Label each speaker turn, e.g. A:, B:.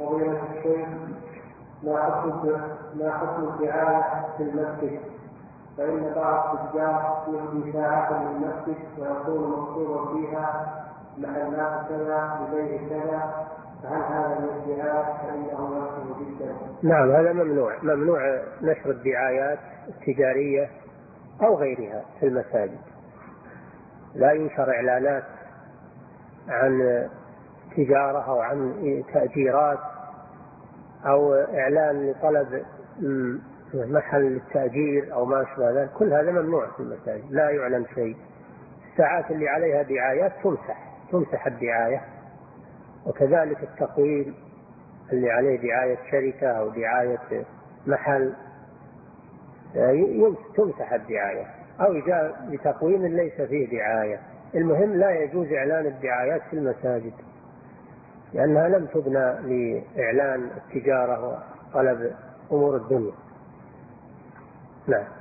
A: فضيلة الشيخ، ما حكم الدعاية في المسجد؟ فإن بعض التجار يهدي ساعة للمسجد ويكون مكتوبا فيها محلات كذا لبيع كذا، فهل هذا من الدعاية فإنه يكون جدا؟
B: نعم، هذا ممنوع نشر الدعايات التجارية أو غيرها في المساجد. لا ينشر إعلانات عن تجارة أو عن تأجيرات أو إعلان لطلب محل للتأجير أو ما أشبه ذلك، كل هذا ممنوع في المساجد، لا يعلن شيء. الساعات اللي عليها دعايات تمسح الدعاية، وكذلك التقويم اللي عليه دعاية شركة أو دعاية محل تمسح الدعاية، أو جاء بتقويم ليس فيه دعاية. المهم لا يجوز إعلان الدعايات في المساجد، لأنها لم تبنى لإعلان التجارة وطلب أمور الدنيا. نعم.